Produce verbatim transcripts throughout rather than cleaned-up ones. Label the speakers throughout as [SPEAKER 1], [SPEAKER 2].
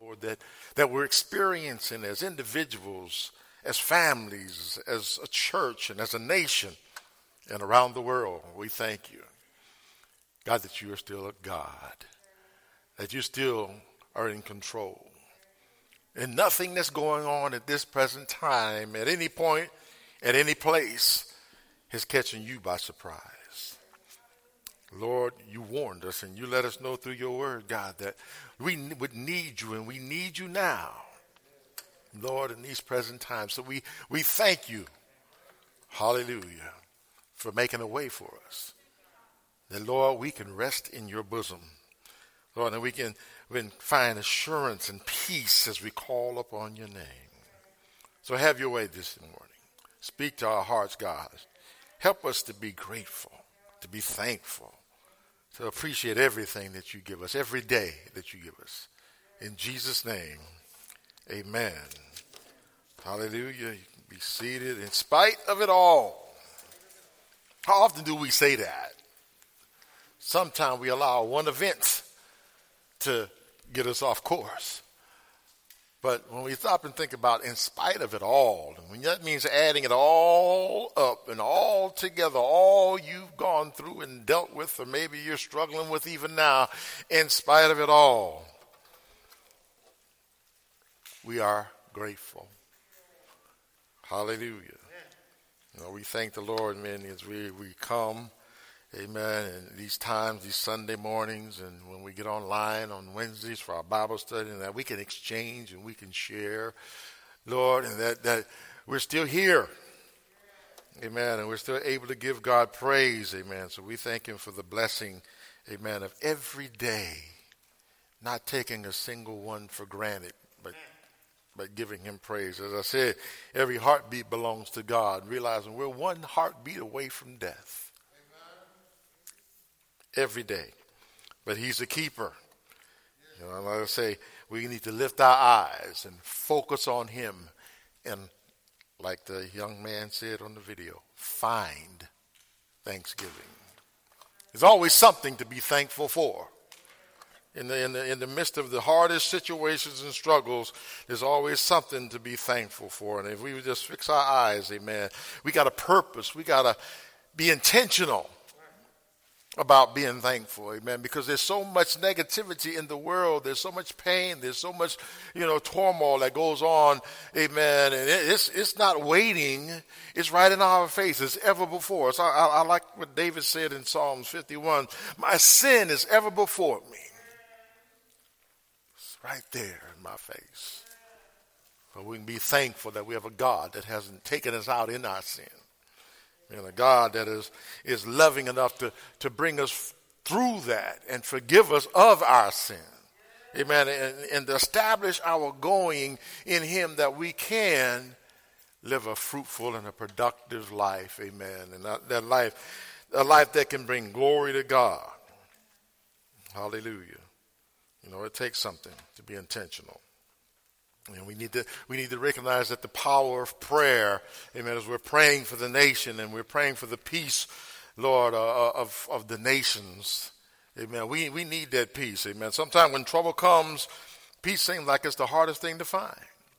[SPEAKER 1] Lord, that, that we're experiencing as individuals, as families, as a church, and as a nation, and around the world. We thank you, God, that you are still a God, that you still are in control. And nothing that's going on at this present time, at any point, at any place, is catching you by surprise. Lord, you warned us and you let us know through your word, God, that we would need you, and we need you now, Lord, in these present times. So we, we thank you, hallelujah, for making a way for us. That, Lord, we can rest in your bosom, Lord, and we can, we can find assurance and peace as we call upon your name. So have your way this morning. Speak to our hearts, God. Help us to be grateful, to be thankful, to appreciate everything that you give us, every day that you give us. In Jesus' name, amen. Hallelujah. You can be seated in spite of it all. How often do we say that? Sometimes we allow one event to get us off course. But when we stop and think about in spite of it all, and when that means adding it all up and all together, all you've gone through and dealt with, or maybe you're struggling with even now, in spite of it all, we are grateful. Hallelujah. You know, we thank the Lord, man, as we, we come, amen, and these times, these Sunday mornings, and when we get online on Wednesdays for our Bible study, and that we can exchange and we can share, Lord, and that, that we're still here, amen, and we're still able to give God praise, amen. So we thank him for the blessing, amen, of every day, not taking a single one for granted, but but giving him praise. As I said, every heartbeat belongs to God, realizing we're one heartbeat away from death. Every day. But he's a keeper. You know, like I say, we need to lift our eyes and focus on him. And like the young man said on the video, find thanksgiving. There's always something to be thankful for. In the, in the, in the midst of the hardest situations and struggles, there's always something to be thankful for. And if we would just fix our eyes, amen, we got a purpose. We got to be intentional about being thankful, amen, because there's so much negativity in the world. There's so much pain. There's so much, you know, turmoil that goes on, amen, and it, it's it's not waiting. It's right in our faces ever before us. I, I, I like what David said in Psalms fifty-one, my sin is ever before me. It's right there in my face. But we can be thankful that we have a God that hasn't taken us out in our sin. And a God that is, is loving enough to, to bring us through that and forgive us of our sin. Amen. And, and to establish our going in him that we can live a fruitful and a productive life. Amen. And that, that life, a life that can bring glory to God. Hallelujah. You know, it takes something to be intentional. And we need to we need to recognize that the power of prayer, amen, as we're praying for the nation and we're praying for the peace, Lord, uh, of, of the nations, amen. We, we need that peace, amen. Sometimes when trouble comes, peace seems like it's the hardest thing to find.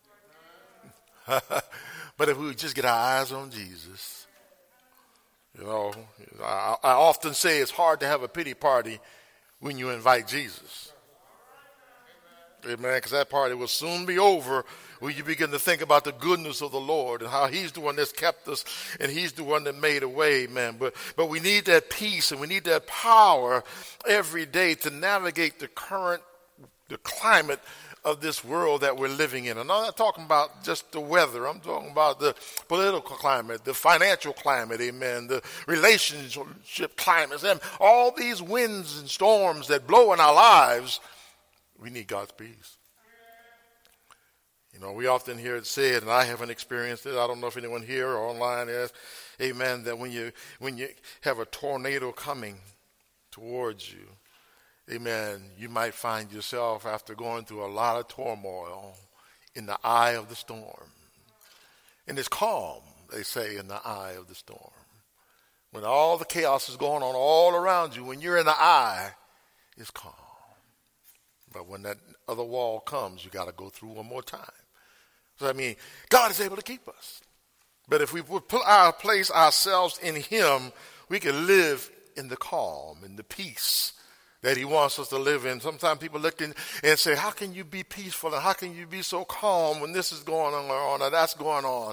[SPEAKER 1] But if we would just get our eyes on Jesus, you know, I, I often say it's hard to have a pity party when you invite Jesus. Amen, because that party will soon be over when you begin to think about the goodness of the Lord and how he's the one that's kept us and he's the one that made a way, man. But but we need that peace and we need that power every day to navigate the current, the climate of this world that we're living in. And I'm not talking about just the weather. I'm talking about the political climate, the financial climate, amen, the relationship climates, and all these winds and storms that blow in our lives. We need God's peace. You know, we often hear it said, and I haven't experienced it. I don't know if anyone here or online has, amen, that when you when you have a tornado coming towards you, amen, you might find yourself after going through a lot of turmoil in the eye of the storm. And it's calm, they say, in the eye of the storm. When all the chaos is going on all around you, when you're in the eye, it's calm. But when that other wall comes, you got to go through one more time. So I mean, God is able to keep us. But if we would put our place ourselves in him, we can live in the calm, in the peace that he wants us to live in. Sometimes people look in and say, how can you be peaceful and how can you be so calm when this is going on or that's going on?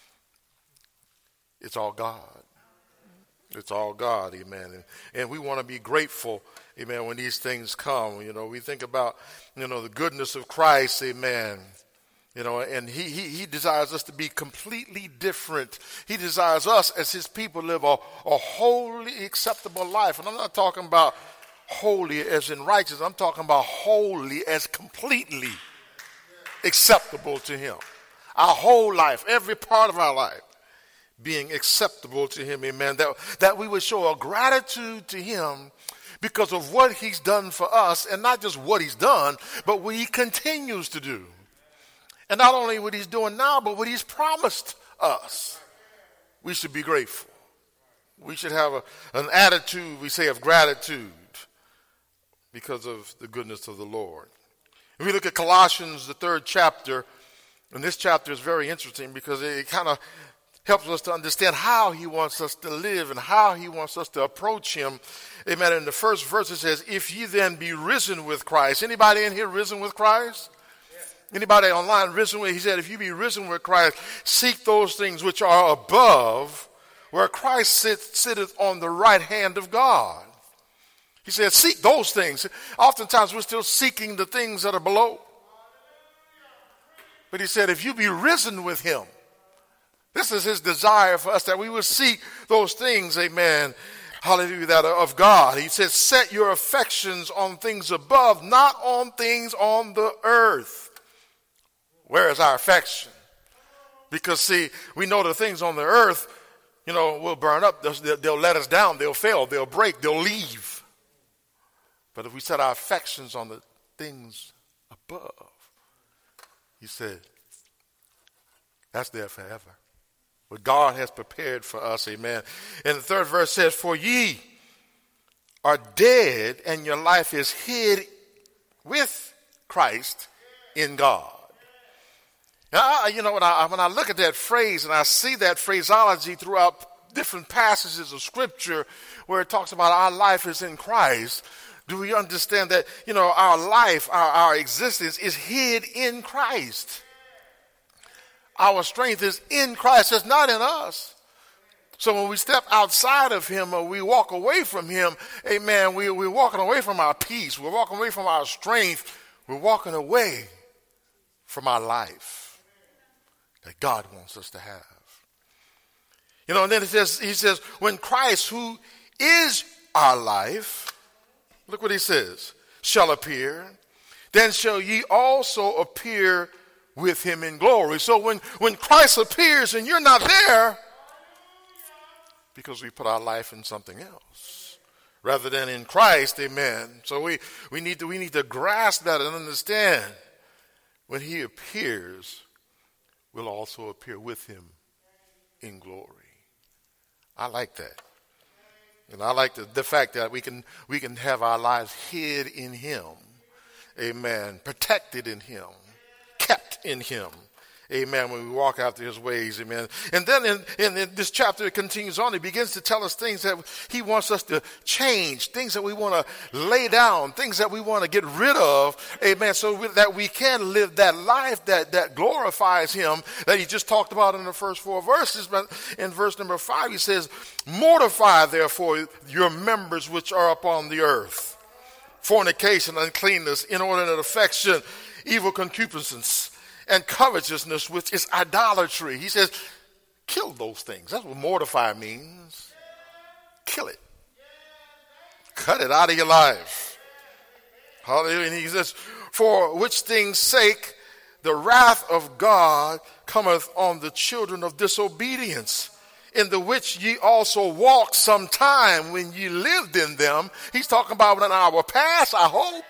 [SPEAKER 1] It's all God. It's all God, amen. And, and we want to be grateful, amen, when these things come. You know, we think about, you know, the goodness of Christ, amen. You know, and he, he, he desires us to be completely different. He desires us as his people live a, a wholly acceptable life. And I'm not talking about holy as in righteous. I'm talking about holy as completely acceptable to him. Our whole life, every part of our life being acceptable to him, amen. That, that we would show a gratitude to him because of what he's done for us, and not just what he's done, but what he continues to do. And not only what he's doing now, but what he's promised us. We should be grateful. We should have a, an attitude, we say, of gratitude because of the goodness of the Lord. If we look at Colossians, the third chapter, and this chapter is very interesting because it kind of helps us to understand how he wants us to live and how he wants us to approach him. Amen. In the first verse it says, if ye then be risen with Christ. Anybody in here risen with Christ? Anybody online risen with, he said, if you be risen with Christ, seek those things which are above, where Christ sits, sitteth on the right hand of God. He said, seek those things. Oftentimes we're still seeking the things that are below. But he said, if you be risen with him, this is his desire for us, that we will seek those things, amen, hallelujah, that are of God. He said, set your affections on things above, not on things on the earth. Where is our affection? Because, see, we know the things on the earth, you know, will burn up. They'll, they'll let us down. They'll fail. They'll break. They'll leave. But if we set our affections on the things above, he said, that's there forever. What God has prepared for us, amen. And the third verse says, for ye are dead, and your life is hid with Christ in God. Now, you know, when I, when I look at that phrase and I see that phraseology throughout different passages of Scripture where it talks about our life is in Christ, do we understand that, you know, our life, our, our existence is hid in Christ? Our strength is in Christ. It's not in us. So when we step outside of him or we walk away from him, amen, we, we're walking away from our peace. We're walking away from our strength. We're walking away from our life that God wants us to have. You know, and then it says, he says, when Christ, who is our life, look what he says, shall appear, then shall ye also appear with him in glory. So when, when Christ appears and you're not there, because we put our life in something else rather than in Christ, amen. So we, we need to we need to grasp that and understand when he appears, we'll also appear with him in glory. I like that. And I like the, the fact that we can we can have our lives hid in him. Amen. Protected in him. Kept in him. Amen. When we walk after his ways. Amen. And then in, in, in this chapter, it continues on. He begins to tell us things that he wants us to change, things that we want to lay down, things that we want to get rid of. Amen. So that we can live that life that, that glorifies him that he just talked about in the first four verses. But in verse number five, he says, mortify therefore your members which are upon the earth. Fornication, uncleanness, inordinate affection, evil concupiscence, and covetousness, which is idolatry. He says, kill those things. That's what mortify means. Kill it. Cut it out of your life. Hallelujah. And he says, for which things sake the wrath of God cometh on the children of disobedience, in the which ye also walked sometime when ye lived in them. He's talking about in our past, I hope.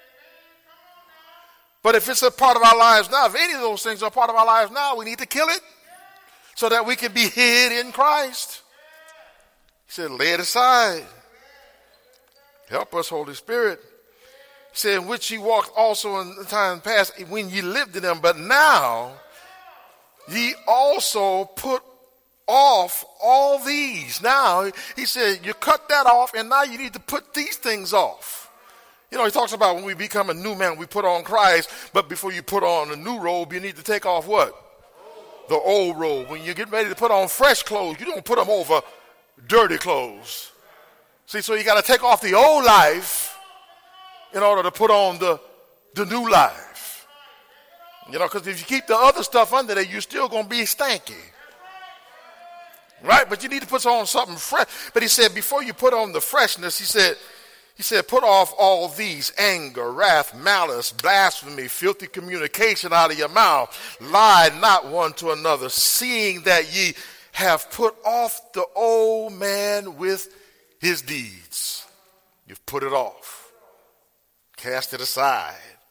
[SPEAKER 1] But if it's a part of our lives now, if any of those things are part of our lives now, we need to kill it so that we can be hid in Christ. He said, lay it aside. Help us, Holy Spirit. He said, in which he walked also in the time past when ye lived in them, but now ye also put off all these. Now, he said, you cut that off, and now you need to put these things off. You know, he talks about when we become a new man, we put on Christ, but before you put on a new robe, you need to take off what? The old robe. When you get ready to put on fresh clothes, you don't put them over dirty clothes. See, so you got to take off the old life in order to put on the, the new life. You know, because if you keep the other stuff under there, you're still going to be stanky. Right? But you need to put on something fresh. But he said, before you put on the freshness, he said, he said, put off all these: anger, wrath, malice, blasphemy, filthy communication out of your mouth. Lie not one to another, seeing that ye have put off the old man with his deeds. You've put it off. Cast it aside.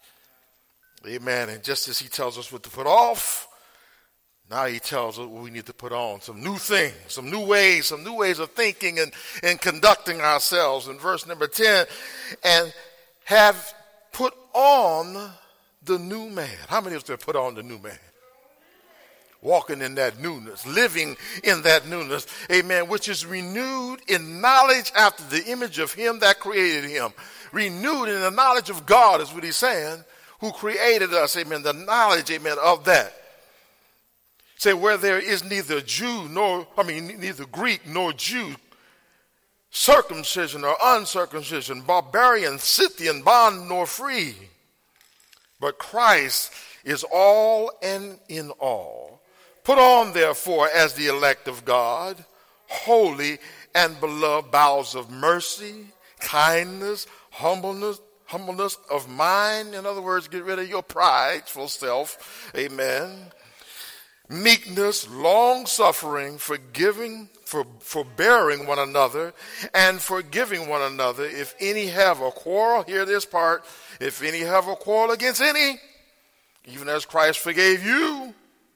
[SPEAKER 1] Amen. And just as he tells us what to put off, now he tells us what we need to put on. Some new things, some new ways, some new ways of thinking and, and conducting ourselves. In verse number ten, and have put on the new man. How many of us have put on the new man? Walking in that newness, living in that newness, amen, which is renewed in knowledge after the image of him that created him. Renewed in the knowledge of God is what he's saying, who created us, amen, the knowledge, amen, of that. Say, where there is neither Jew nor, I mean, neither Greek nor Jew, circumcision or uncircumcision, barbarian, Scythian, bond nor free, but Christ is all and in all. Put on, therefore, as the elect of God, holy and beloved, bowels of mercy, kindness, humbleness, humbleness of mind. In other words, get rid of your prideful self. Amen. Meekness, long-suffering, forgiving, for, forbearing one another, and forgiving one another. If any have a quarrel, hear this part, if any have a quarrel against any, even as Christ forgave you,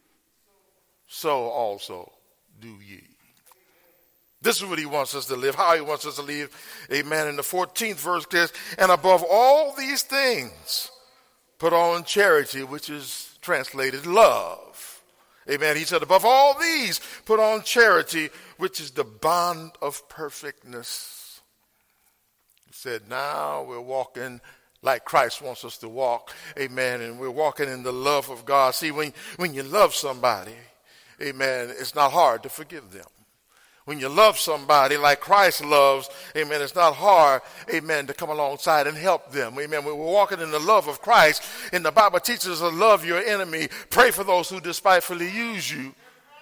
[SPEAKER 1] so also do ye. This is what he wants us to live, how he wants us to live. Amen. In the fourteenth verse says, and above all these things, put on charity, which is translated love. Amen. He said, above all these, put on charity, which is the bond of perfectness. He said, now we're walking like Christ wants us to walk. Amen. And we're walking in the love of God. See, when, when you love somebody, amen, it's not hard to forgive them. When you love somebody like Christ loves, amen, it's not hard, amen, to come alongside and help them. Amen. We're walking in the love of Christ, and the Bible teaches us to love your enemy. Pray for those who despitefully use you.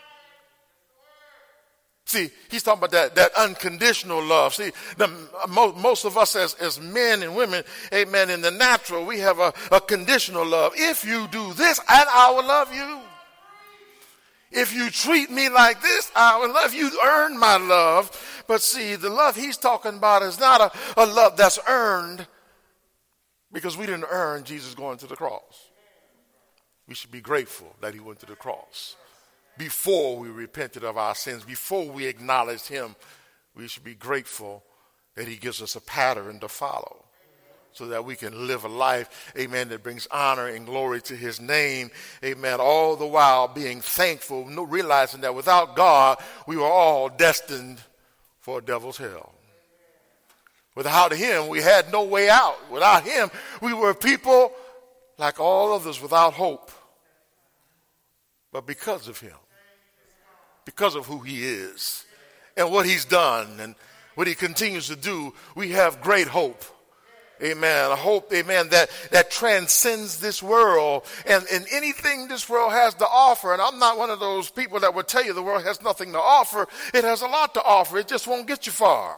[SPEAKER 1] See, he's talking about that, that unconditional love. See, the, most, most of us as, as men and women, amen, in the natural, we have a, a conditional love. If you do this, and I will love you. If you treat me like this, I will love you. Earn my love. But see, the love he's talking about is not a, a love that's earned, because we didn't earn Jesus going to the cross. We should be grateful that he went to the cross. Before we repented of our sins, before we acknowledged him, we should be grateful that he gives us a pattern to follow, so that we can live a life, amen, that brings honor and glory to his name, amen, all the while being thankful, realizing that without God, we were all destined for a devil's hell. Without him, we had no way out. Without him, we were people like all others without hope. But because of him, because of who he is and what he's done and what he continues to do, we have great hope. Amen. A hope, amen, that, that transcends this world and, and anything this world has to offer. And I'm not one of those people that would tell you the world has nothing to offer. It has a lot to offer. It just won't get you far.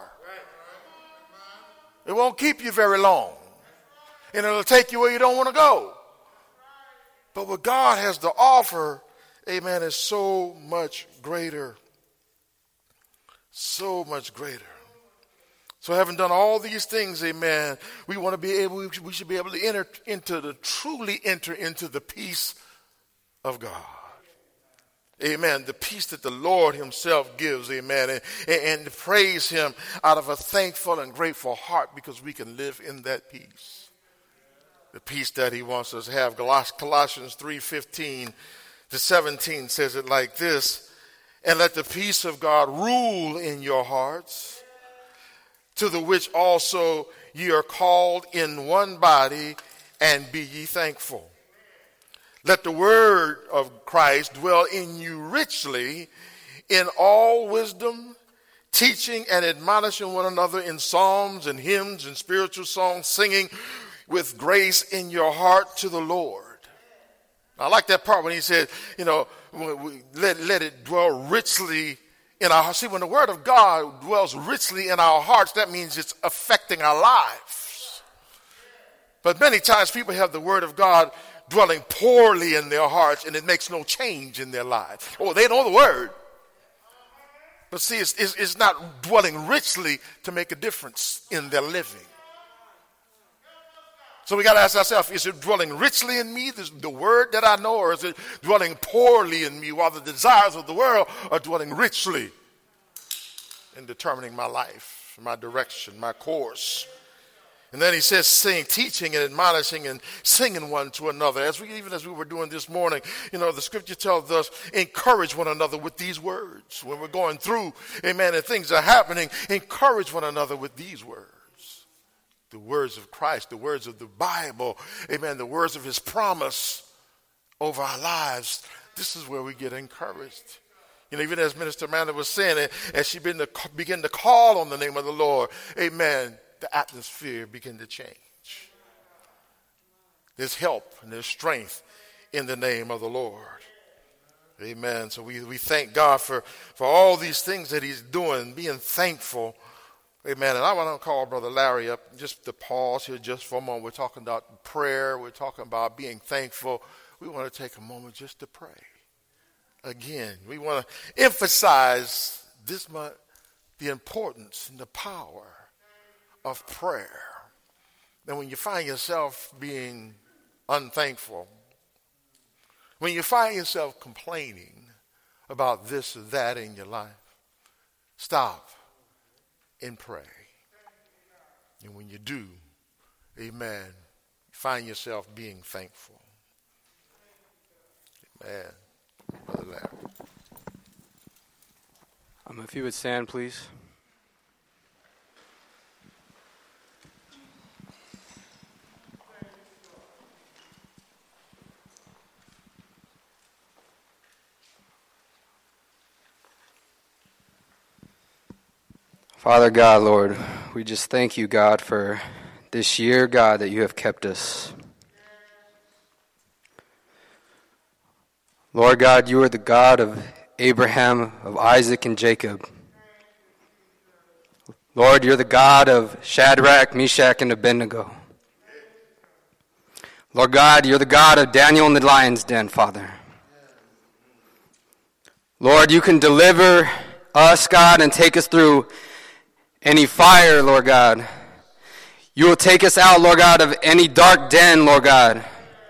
[SPEAKER 1] It won't keep you very long. And it'll take you where you don't want to go. But what God has to offer, amen, is so much greater. So much greater. So having done all these things, amen, we want to be able, we should be able to enter into the, truly enter into the peace of God. Amen. The peace that the Lord himself gives, amen, and, and to praise him out of a thankful and grateful heart, because we can live in that peace. the peace that he wants us to have. Colossians three fifteen to seventeen says it like this: and let the peace of God rule in your hearts, to the which also ye are called in one body, and be ye thankful. Let the word of Christ dwell in you richly in all wisdom, teaching and admonishing one another in psalms and hymns and spiritual songs, singing with grace in your heart to the Lord. I like that part when he said, you know, let, let it dwell richly in our hearts. See, when the word of God dwells richly in our hearts, that means it's affecting our lives. But many times people have the word of God dwelling poorly in their hearts, and it makes no change in their lives. Oh, they know the word. But see, it's, it's, it's not dwelling richly to make a difference in their living. So we got to ask ourselves, is it dwelling richly in me, this, the word that I know, or is it dwelling poorly in me while the desires of the world are dwelling richly in determining my life, my direction, my course? And then he says, sing, teaching and admonishing and singing one to another. As we, even as we were doing this morning, you know, the scripture tells us, encourage one another with these words. When we're going through, amen, and things are happening, encourage one another with these words. The words of Christ, the words of the Bible, amen, the words of his promise over our lives. This is where we get encouraged. You know, even as Minister Amanda was saying, as she began to, begin to call on the name of the Lord, amen, the atmosphere began to change. There's help and there's strength in the name of the Lord. Amen. So we, we thank God for, for all these things that he's doing, being thankful. Amen. And I want to call Brother Larry up just to pause here just for a moment. We're talking about prayer. We're talking about being thankful. We want to take a moment just to pray. Again, we want to emphasize this month the importance and the power of prayer. And when you find yourself being unthankful, when you find yourself complaining about this or that in your life, stop and pray. And when you do, amen, find yourself being thankful. Amen. Brother Larry.
[SPEAKER 2] Um, if you would stand, please. Father God, Lord, we just thank you, God, for this year, God, that you have kept us. Lord God, you are the God of Abraham, of Isaac, and Jacob. Lord, you're the God of Shadrach, Meshach, and Abednego. Lord God, you're the God of Daniel in the lion's den, Father. Lord, you can deliver us, God, and take us through any fire, Lord God. You will take us out, Lord God, of any dark den, Lord God.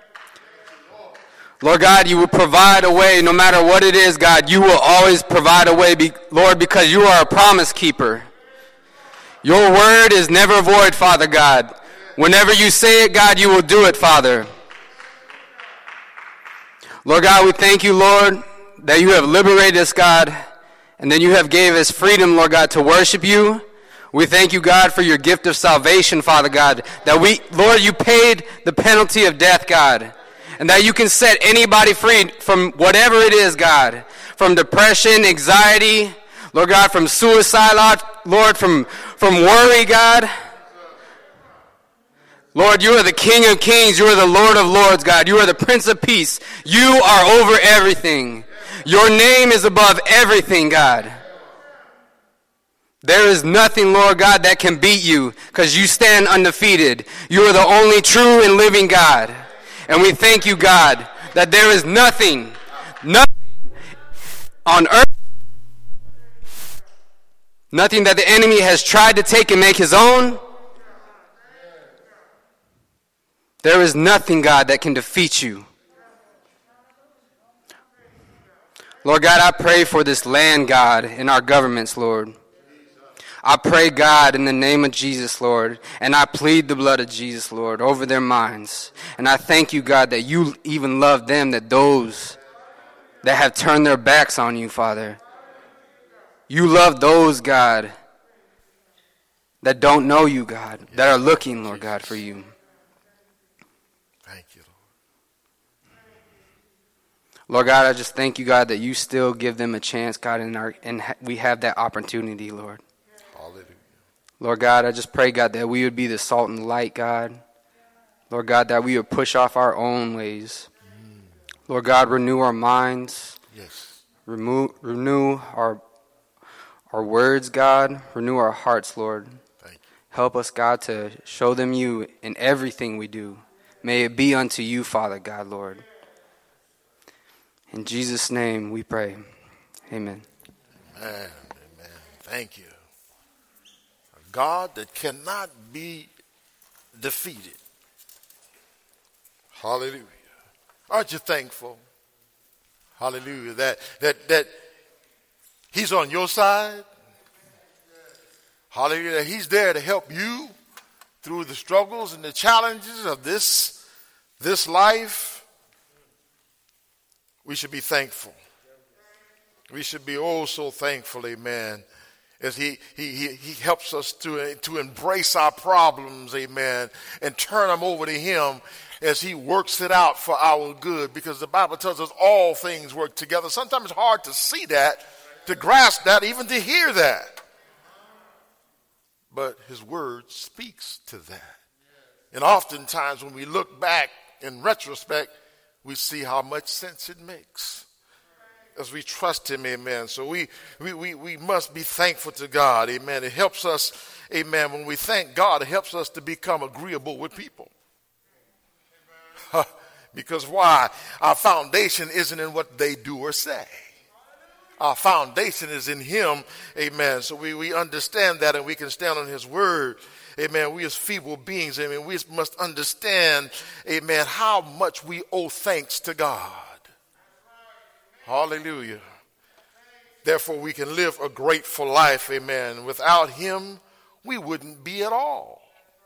[SPEAKER 2] Lord God, you will provide a way no matter what it is, God. You will always provide a way, Lord, because you are a promise keeper. Your word is never void, Father God. Whenever you say it, God, you will do it, Father. Lord God, we thank you, Lord, that you have liberated us, God, and then you have gave us freedom, Lord God, to worship you. We thank you, God, for your gift of salvation, Father God, that we, Lord, you paid the penalty of death, God, and that you can set anybody free from whatever it is, God, from depression, anxiety, Lord God, from suicide, Lord, from, from worry, God. Lord, you are the King of Kings. You are the Lord of Lords, God. You are the Prince of Peace. You are over everything. Your name is above everything, God. There is nothing, Lord God, that can beat you because you stand undefeated. You are the only true and living God. And we thank you, God, that there is nothing, nothing on earth, nothing that the enemy has tried to take and make his own. There is nothing, God, that can defeat you. Lord God, I pray for this land, God, and our governments, Lord. I pray, God, in the name of Jesus, Lord, and I plead the blood of Jesus, Lord, over their minds. And I thank you, God, that you even love them, that those that have turned their backs on you, Father. You love those, God, that don't know you, God, that are looking, Lord God, for you.
[SPEAKER 1] Thank you, Lord.
[SPEAKER 2] Lord God, I just thank you, God, that you still give them a chance, God, and, our, and we have that opportunity, Lord.
[SPEAKER 1] Hallelujah.
[SPEAKER 2] Lord God, I just pray, God, that we would be the salt and light, God. Lord God, that we would push off our own ways. Mm. Lord God, renew our minds.
[SPEAKER 1] Yes.
[SPEAKER 2] Remove, renew our, our words, God. Renew our hearts, Lord.
[SPEAKER 1] Thank you.
[SPEAKER 2] Help us, God, to show them you in everything we do. May it be unto you, Father God, Lord. In Jesus' name we pray. Amen.
[SPEAKER 1] Amen. Amen. Thank you. A God that cannot be defeated. Hallelujah. Aren't you thankful? Hallelujah. That that that he's on your side. Hallelujah. That he's there to help you through the struggles and the challenges of this, this life. We should be thankful. We should be oh so thankful, amen, as he, he, he, he helps us to, to embrace our problems, amen, and turn them over to him as he works it out for our good, because the Bible tells us all things work together. Sometimes it's hard to see that, to grasp that, even to hear that. But his word speaks to that. And oftentimes when we look back in retrospect, we see how much sense it makes as we trust him, amen. So we, we, we, we must be thankful to God, amen. It helps us, amen, when we thank God, it helps us to become agreeable with people. Because why? Our foundation isn't in what they do or say. Our foundation is in him, amen. So we, we understand that and we can stand on his word. Amen. We as feeble beings, amen, we must understand, amen, how much we owe thanks to God. Hallelujah. Therefore, we can live a grateful life, amen. Without him, we wouldn't be at all.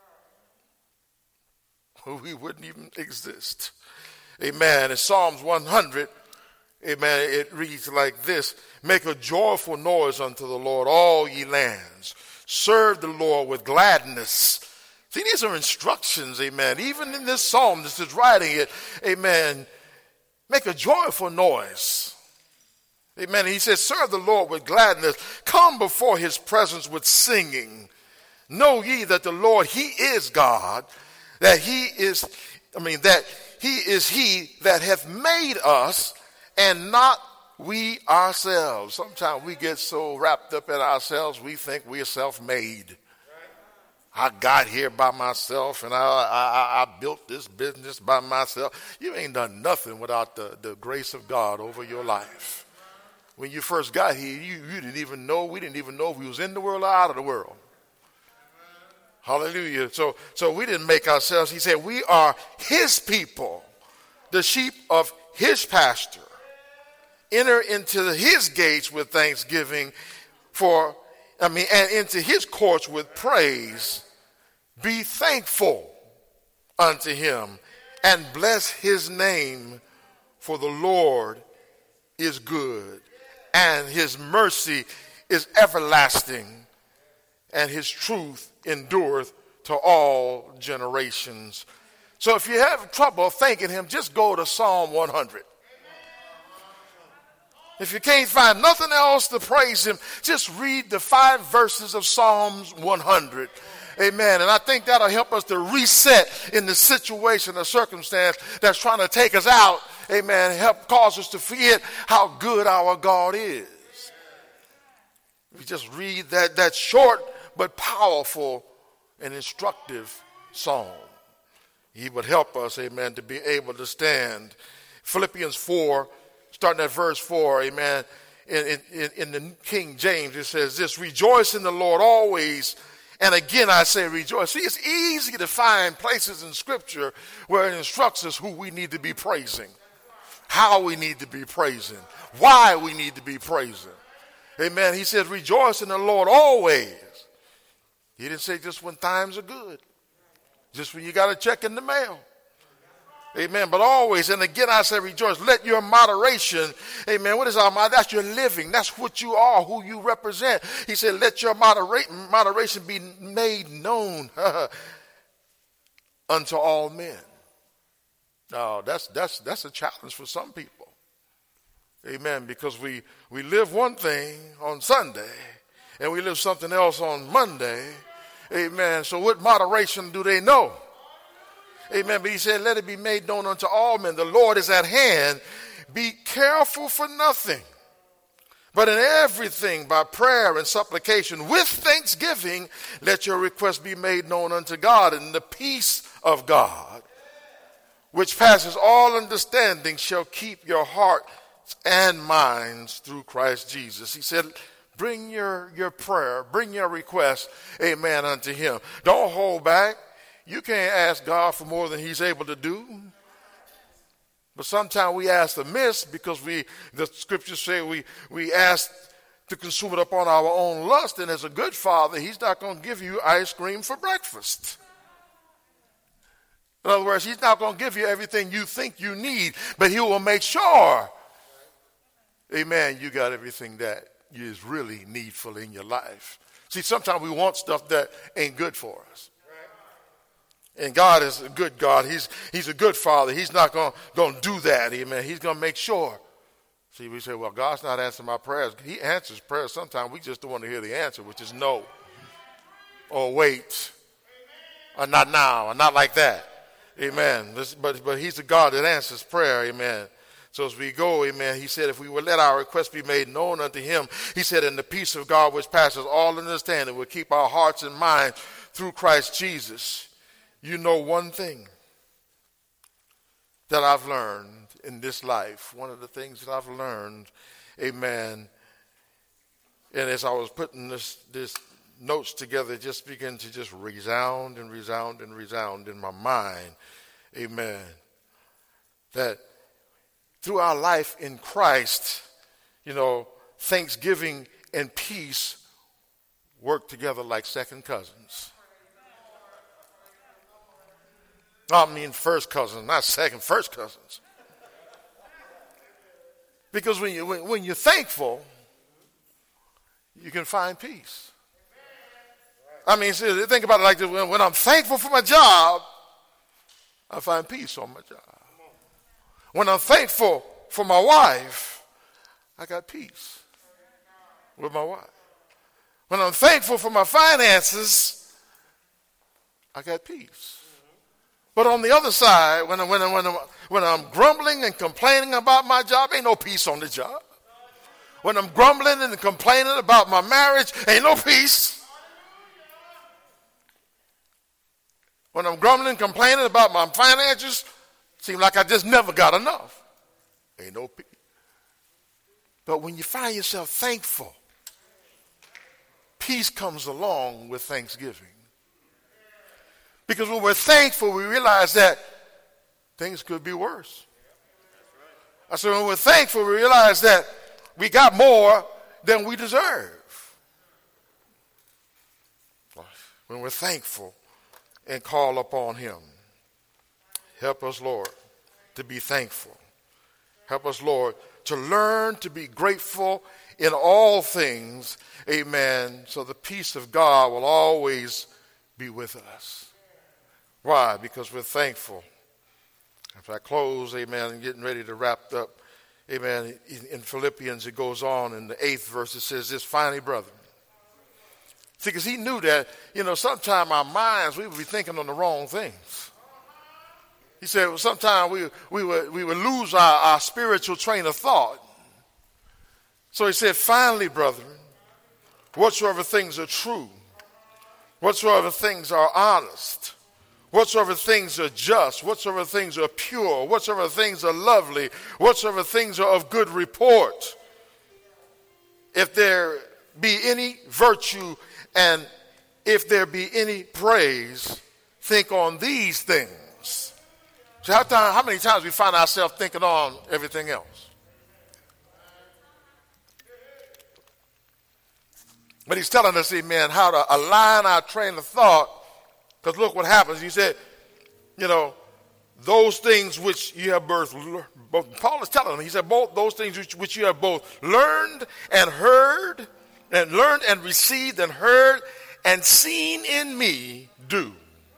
[SPEAKER 1] We wouldn't even exist. Amen. In Psalms one hundred, amen, it reads like this: make a joyful noise unto the Lord, all ye lands. Serve the Lord with gladness. See, these are instructions, amen. Even in this psalm, this is writing it, amen. Make a joyful noise. Amen. He says, serve the Lord with gladness. Come before his presence with singing. Know ye that the Lord, he is God, that he is, I mean, that he is he that hath made us and not we ourselves. Sometimes we get so wrapped up in ourselves, we think we are self-made. I got here by myself, and I, I, I built this business by myself. You ain't done nothing without the, the grace of God over your life. When you first got here, you, you didn't even know, we didn't even know if we was in the world or out of the world. Hallelujah. So, so we didn't make ourselves. He said, we are his people, the sheep of his pasture. Enter into his gates with thanksgiving for, I mean, and into his courts with praise. Be thankful unto him and bless his name, for the Lord is good and his mercy is everlasting and his truth endureth to all generations. So if you have trouble thanking him, just go to Psalm one hundred. If you can't find nothing else to praise him, just read the five verses of Psalms one hundred. Amen. And I think that'll help us to reset in the situation or circumstance that's trying to take us out. Amen. Help cause us to forget how good our God is. We just read that, that short but powerful and instructive psalm. He would help us, amen, to be able to stand. Philippians four, starting at verse four, amen. In, in, in the King James, it says this: rejoice in the Lord always. And again, I say rejoice. See, it's easy to find places in Scripture where it instructs us who we need to be praising, how we need to be praising, why we need to be praising. Amen. He says, rejoice in the Lord always. He didn't say just when times are good, just when you got a check in the mail. Amen. But always, and again I say rejoice, let your moderation, amen, what is our moderation? That's your living. That's what you are, who you represent. He said, let your modera- moderation be made known unto all men. Now, that's, that's, that's a challenge for some people. Amen. Because we, we live one thing on Sunday, and we live something else on Monday. Amen. So what moderation do they know? Amen. But he said, let it be made known unto all men. The Lord is at hand. Be careful for nothing, but in everything by prayer and supplication with thanksgiving, let your requests be made known unto God. And the peace of God, which passes all understanding, shall keep your hearts and minds through Christ Jesus. He said, bring your, your prayer, bring your request, amen, unto him. Don't hold back. You can't ask God for more than he's able to do. But sometimes we ask amiss because we, the scriptures say we, we ask to consume it upon our own lust. And as a good father, he's not going to give you ice cream for breakfast. In other words, he's not going to give you everything you think you need, but he will make sure, amen, you got everything that is really needful in your life. See, sometimes we want stuff that ain't good for us. And God is a good God. He's, he's a good father. He's not going to do that. Amen. He's going to make sure. See, we say, well, God's not answering my prayers. He answers prayers. Sometimes we just don't want to hear the answer, which is no. Or wait. Or not now. Or not like that. Amen. This, but, but he's a God that answers prayer. Amen. So as we go, amen, he said, if we would let our requests be made known unto him, he said, and the peace of God which passes all understanding will keep our hearts and minds through Christ Jesus. You know one thing that I've learned in this life, one of the things that I've learned, amen, and as I was putting this, this notes together, it just began to just resound and resound and resound in my mind, amen, that through our life in Christ, you know, thanksgiving and peace work together like second cousins. I mean first cousins, not second, first cousins. Because when, you, when, when you're thankful, you can find peace. I mean, see, think about it like this. When, when I'm thankful for my job, I find peace on my job. When I'm thankful for my wife, I got peace with my wife. When I'm thankful for my finances, I got peace. But on the other side, when, I, when, I, when, I, when I'm grumbling and complaining about my job, ain't no peace on the job. When I'm grumbling and complaining about my marriage, ain't no peace. When I'm grumbling and complaining about my finances, seems like I just never got enough. Ain't no peace. But when you find yourself thankful, peace comes along with thanksgiving. Because when we're thankful, we realize that things could be worse. I said, when we're thankful, we realize that we got more than we deserve. When we're thankful and call upon him. Help us, Lord, to be thankful. Help us, Lord, to learn to be grateful in all things. Amen. So the peace of God will always be with us. Why? Because we're thankful. If I close, amen, and getting ready to wrap up, amen, in, in Philippians it goes on in the eighth verse, it says this, finally, brethren. See, because he knew that, you know, sometimes our minds, we would be thinking on the wrong things. He said, well, sometimes we, we, would, we would lose our, our spiritual train of thought. So he said, finally, brethren, whatsoever things are true, whatsoever things are honest, whatsoever things are just, whatsoever things are pure, whatsoever things are lovely, whatsoever things are of good report, if there be any virtue and if there be any praise, think on these things. So how, time, how many times we find ourselves thinking on everything else? But he's telling us, amen, how to align our train of thought. Because look what happens. He said, you know, those things which you have both, Paul is telling them, he said, both those things which, which you have both learned and heard, and learned and received and heard and seen in me, do.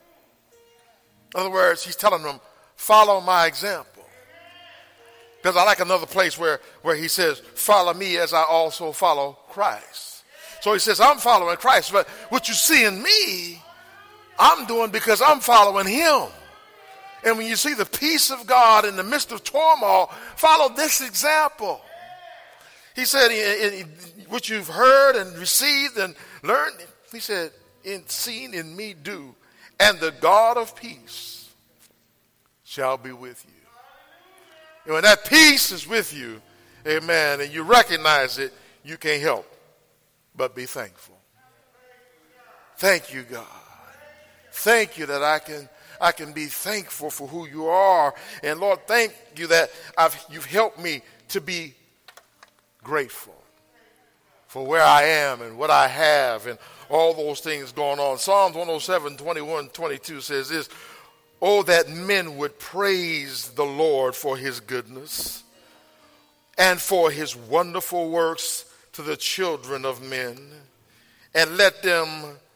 [SPEAKER 1] In other words, he's telling them, follow my example. Because I like another place where, where he says, follow me as I also follow Christ. So he says, I'm following Christ, but what you see in me, I'm doing because I'm following him. And when you see the peace of God in the midst of turmoil, follow this example. He said, in, in, what you've heard and received and learned, he said, in seen in me do, and the God of peace shall be with you. And when that peace is with you, amen, and you recognize it, you can't help but be thankful. Thank you, God. Thank you that I can I can be thankful for who you are. And Lord, thank you that I've, you've helped me to be grateful for where I am and what I have and all those things going on. Psalms one oh seven, twenty-one, twenty-two says this, oh, that men would praise the Lord for his goodness and for his wonderful works to the children of men, and let them,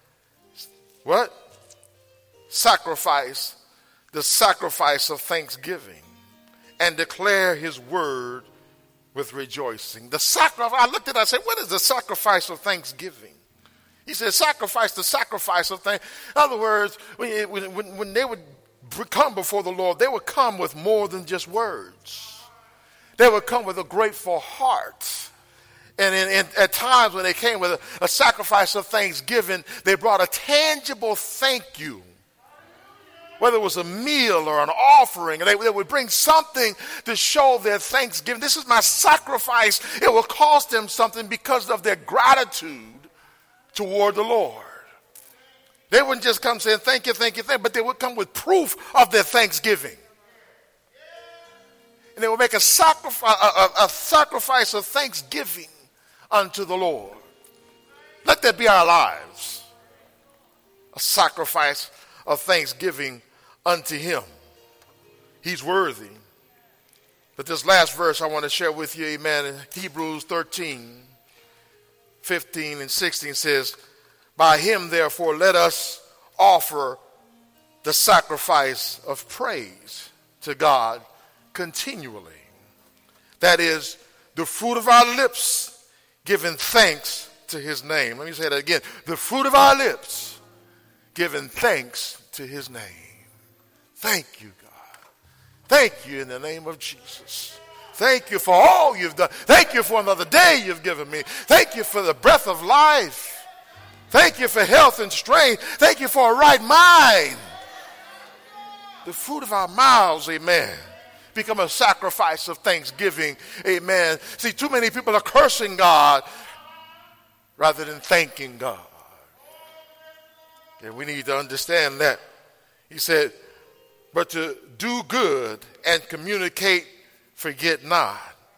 [SPEAKER 1] what? Sacrifice the sacrifice of thanksgiving and declare his word with rejoicing. The sacrifice, I looked at it, I said, what is the sacrifice of thanksgiving? He said, sacrifice the sacrifice of thanksgiving. In other words, when, when, when they would come before the Lord, they would come with more than just words. They would come with a grateful heart. And in, in, at times when they came with a, a sacrifice of thanksgiving, they brought a tangible thank you. Whether it was a meal or an offering, they, they would bring something to show their thanksgiving. This is my sacrifice. It will cost them something because of their gratitude toward the Lord. They wouldn't just come saying, thank you, thank you, thank you, but they would come with proof of their thanksgiving. And they would make a sacrifice, a, a, a sacrifice of thanksgiving unto the Lord. Let that be our lives. A sacrifice of thanksgiving unto him. He's worthy. But this last verse I want to share with you, amen, in Hebrews thirteen, fifteen and sixteen says, by him therefore let us offer the sacrifice of praise to God continually. That is the fruit of our lips giving thanks to his name. Let me say that again. The fruit of our lips giving thanks to his name. Thank you, God. Thank you in the name of Jesus. Thank you for all you've done. Thank you for another day you've given me. Thank you for the breath of life. Thank you for health and strength. Thank you for a right mind. The fruit of our mouths, amen, become a sacrifice of thanksgiving, amen. See, too many people are cursing God rather than thanking God. And we need to understand that. He said, but to do good and communicate, forget not.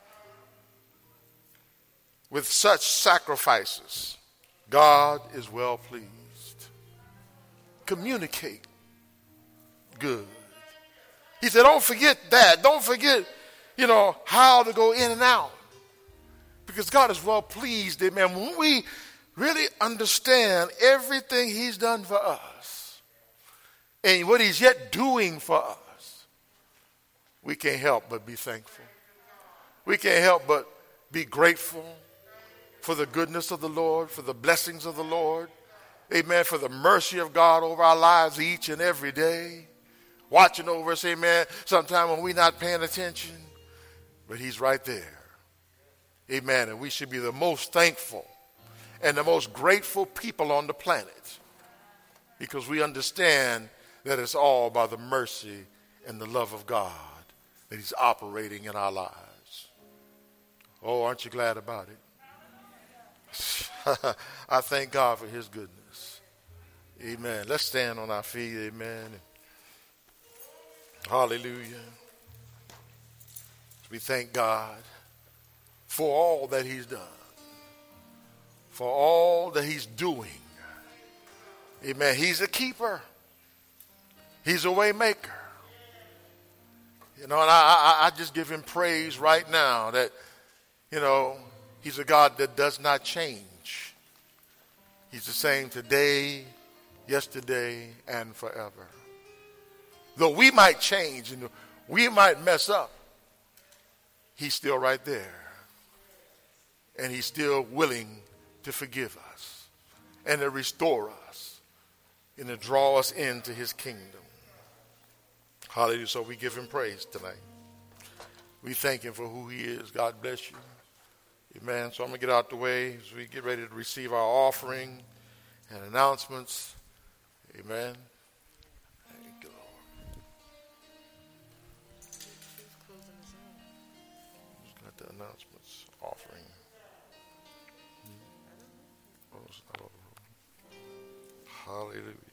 [SPEAKER 1] With such sacrifices, God is well pleased. Communicate good. He said, don't forget that. Don't forget, you know, how to go in and out. Because God is well pleased, amen. When we really understand everything he's done for us and what he's yet doing for us, we can't help but be thankful. We can't help but be grateful for the goodness of the Lord, for the blessings of the Lord, amen, for the mercy of God over our lives each and every day, watching over us, amen, sometime when we're not paying attention, but he's right there, amen, and we should be the most thankful and the most grateful people on the planet because we understand that it's all by the mercy and the love of God that he's operating in our lives. Oh, aren't you glad about it? I thank God for his goodness. Amen. Let's stand on our feet. Amen. Hallelujah. We thank God for all that he's done. for all that he's doing. Amen. He's a keeper. He's a way maker. You know, and I, I, I just give him praise right now that, you know, he's a God that does not change. He's the same today, yesterday, and forever. Though we might change and we might mess up, he's still right there. And he's still willing to forgive us and to restore us and to draw us into his kingdom. Hallelujah. So we give him praise tonight. We thank him for who he is. God bless you. Amen. So I'm going to get out the way as we get ready to receive our offering and announcements. Amen. Thank you, Lord. Who's got the announcements? Offering. Hallelujah.